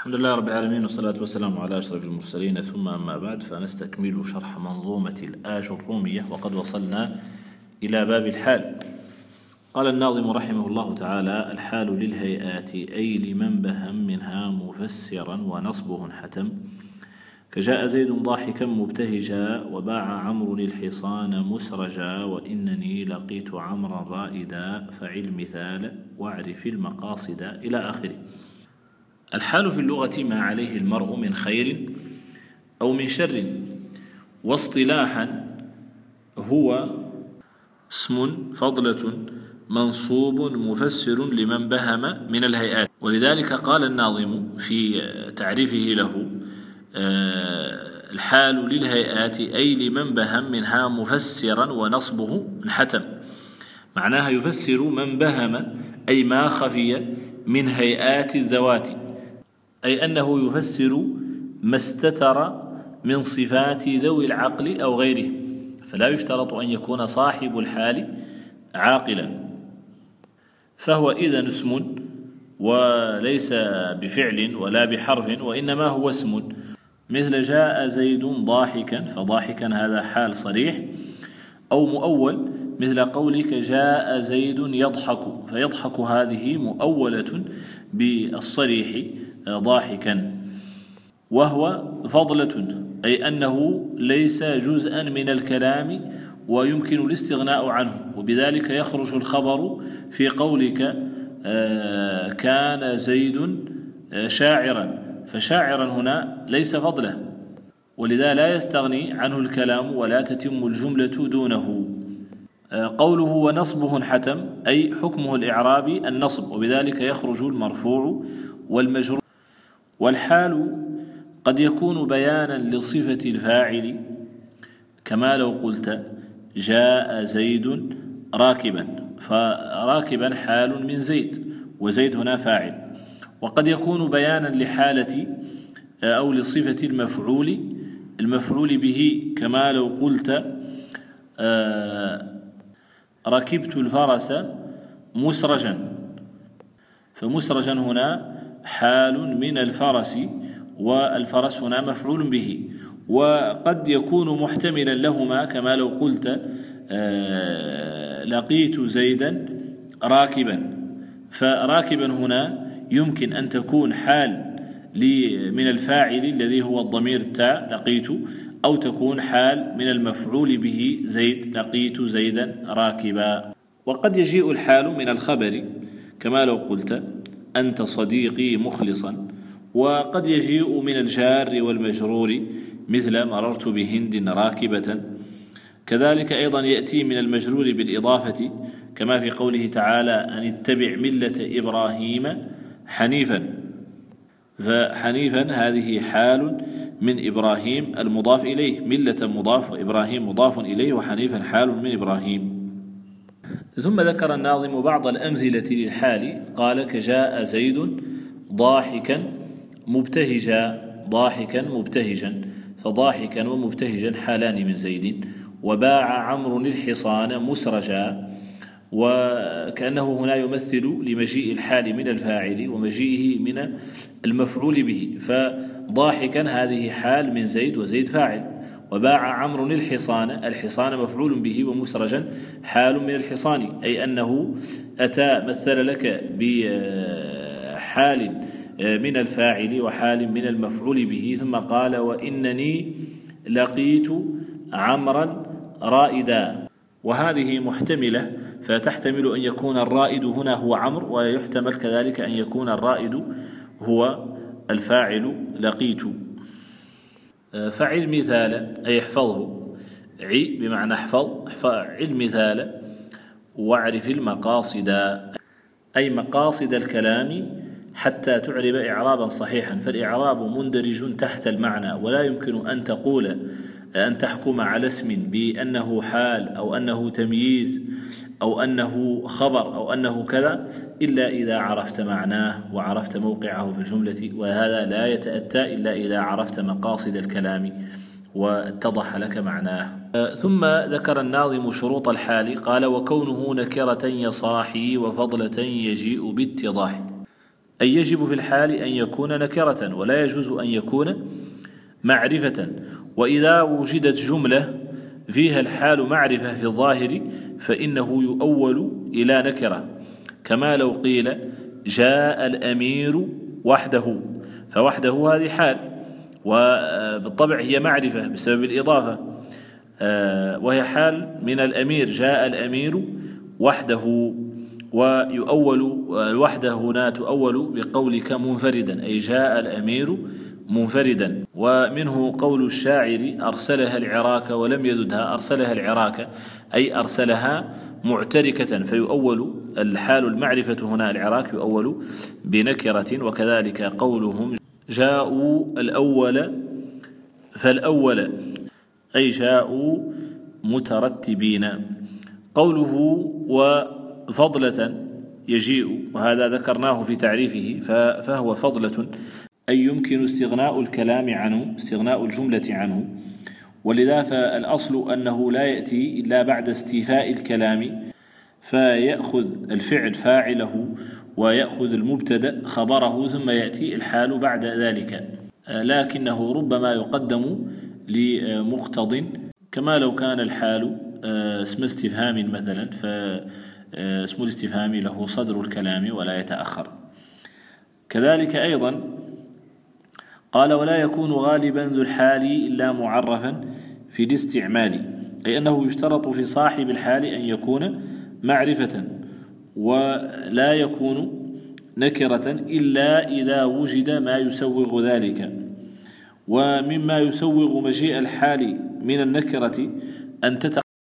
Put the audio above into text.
الحمد لله رب العالمين، والصلاة والسلام على أشرف المرسلين، ثم أما بعد، فنستكمل شرح منظومة الآجرومية، وقد وصلنا إلى باب الحال. قال الناظم رحمه الله تعالى: الحال للهيئات أي لمن بهم منها مفسرا ونصبه حتم، كجاء زيد ضاحكا مبتهجا، وباع عمرو الحصان مسرجا، وإنني لقيت عمرا رائدا، فعل مثال واعرف المقاصد، إلى آخره. الحال في اللغة ما عليه المرء من خير أو من شر، واصطلاحا هو اسم فضلة منصوب مفسر لمن بهم من الهيئات. ولذلك قال الناظم في تعريفه له: الحال للهيئات أي لمن بهم منها مفسرا ونصبه انحتم. معناها يفسر من بهم أي ما خفي من هيئات الذوات، أي أنه يفسر ما استتر من صفات ذوي العقل أو غيرهم، فلا يشترط أن يكون صاحب الحال عاقلا، فهو إذن اسم وليس بفعل ولا بحرف، وإنما هو اسم، مثل جاء زيد ضاحكا، فضاحكا هذا حال صريح، أو مؤول، مثل قولك جاء زيد يضحك، فيضحك هذه مؤولة بالصريح ضاحكا، وهو فضلة، أي أنه ليس جزءا من الكلام ويمكن الاستغناء عنه، وبذلك يخرج الخبر في قولك كان زيد شاعرا، فشاعرا هنا ليس فضلا، ولذا لا يستغني عنه الكلام ولا تتم الجملة دونه. قوله ونصبه انحتم أي حكمه الإعرابي النصب، وبذلك يخرج المرفوع والمجرور. والحال قد يكون بيانا لصفة الفاعل، كما لو قلت جاء زيد راكبا، فراكبا حال من زيد، وزيد هنا فاعل. وقد يكون بيانا لحالة أو لصفة المفعول به، كما لو قلت ركبت الفرس مسرجا، فمسرجا هنا حال من الفرس، والفرس هنا مفعول به. وقد يكون محتملا لهما، كما لو قلت لقيت زيدا راكبا، فراكبا هنا يمكن أن تكون حال من الفاعل الذي هو الضمير التاء لقيت، أو تكون حال من المفعول به زيد لقيت زيدا راكبا. وقد يجيء الحال من الخبر، كما لو قلت أنت صديقي مخلصا. وقد يجيء من الجار والمجرور، مثل مررت بهند راكبة. كذلك أيضا يأتي من المجرور بالإضافة، كما في قوله تعالى أن اتبع ملة إبراهيم حنيفا، فحنيفا هذه حال من إبراهيم المضاف إليه، ملة مضاف وإبراهيم مضاف إليه، وحنيفا حال من إبراهيم. ثم ذكر الناظم بعض الأمثلة للحال، قال كجاء زيد ضاحكا مبتهجا، ضاحكا مبتهجا، فضاحكا ومبتهجا حالان من زيد. وباع عمرو الحصان مسرجا، وكأنه هنا يمثل لمجيء الحال من الفاعل ومجيئه من المفعول به، فضاحكا هذه حال من زيد وزيد فاعل. وباع عمرو الحصان مفعول به، ومسرجا حال من الحصان، أي أنه أتى مثل لك بحال من الفاعل وحال من المفعول به، ثم قال وإنني لقيت عمرا رائدا، وهذه محتملة، فتحتمل أن يكون الرائد هنا هو عمرو، ويحتمل كذلك أن يكون الرائد هو الفاعل لقيت. فعل مثال أي احفظه، عي بمعنى احفظ، عل مثال واعرف المقاصد أي مقاصد الكلام حتى تعرب إعرابا صحيحا، فالإعراب مندرج تحت المعنى، ولا يمكن أن تقول أن تحكم على اسم بأنه حال أو أنه تمييز أو أنه خبر أو أنه كذا إلا إذا عرفت معناه وعرفت موقعه في الجملة، وهذا لا يتأتى إلا إذا عرفت مقاصد الكلام واتضح لك معناه. ثم ذكر الناظم شروط الحال، قال وكونه نكرة يصاحي وفضلة يجيء باتضاح، أي يجب في الحال أن يكون نكرة ولا يجوز أن يكون معرفة. وإذا وجدت جملة فيها الحال معرفة في الظاهر فإنه يؤول إلى نكرة، كما لو قيل جاء الأمير وحده، فوحده هذه حال، وبالطبع هي معرفة بسبب الإضافة، وهي حال من الأمير، جاء الأمير وحده. ويؤول الوحدة هنا تؤول بقولك منفردا، أي جاء الأمير منفردا. ومنه قول الشاعر أرسلها العراك ولم يددها، أرسلها العراك أي أرسلها معتركة، فيؤول الحال المعرفة هنا العراك يؤول بنكرة. وكذلك قولهم جاءوا الأول فالأول أي جاءوا مترتبين. قوله وفضلة يجيء، وهذا ذكرناه في تعريفه، فهو فضلة أي يمكن استغناء الكلام عنه، استغناء الجملة عنه، ولذا فالأصل أنه لا يأتي إلا بعد استيفاء الكلام، فيأخذ الفعل فاعله ويأخذ المبتدأ خبره، ثم يأتي الحال بعد ذلك، لكنه ربما يقدم لمقتض، كما لو كان الحال اسم استفهام مثلا، فاسم الاستفهام له صدر الكلام ولا يتأخر. كذلك أيضا قال ولا يكون غالبا ذو الحال إلا معرفا في الاستعمال، أي أنه يشترط في صاحب الحال أن يكون معرفة، ولا يكون نكرة إلا إذا وجد ما يسوغ ذلك. ومما يسوغ مجيء الحال من النكرة أن